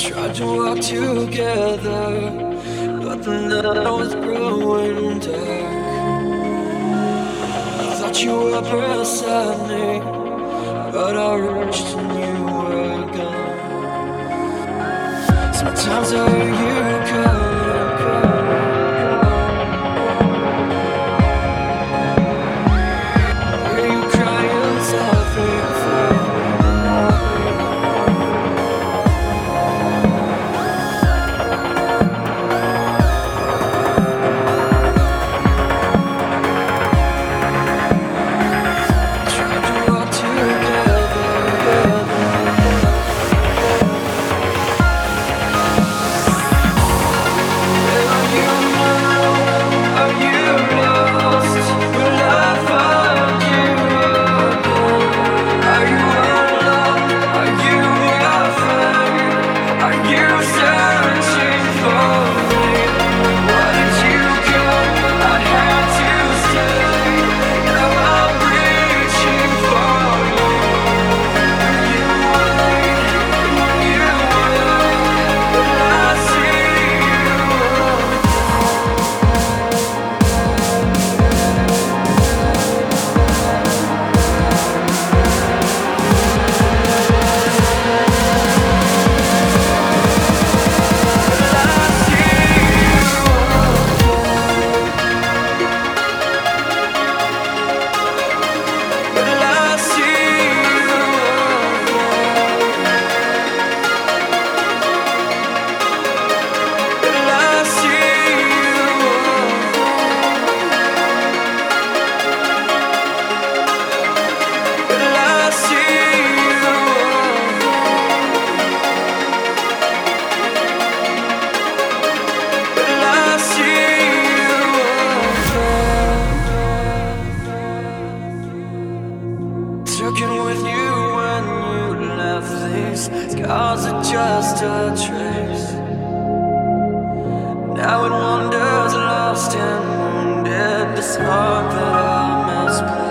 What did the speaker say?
Tried to walk together, but the night was growing dark. I thought you were beside me, but I rushed and you were gone. Sometimes I hear you calling. Hear you crying softly for me. Talking with you when you left, these scars are just a trace. Now it wanders lost and wounded, this heart that I misplaced.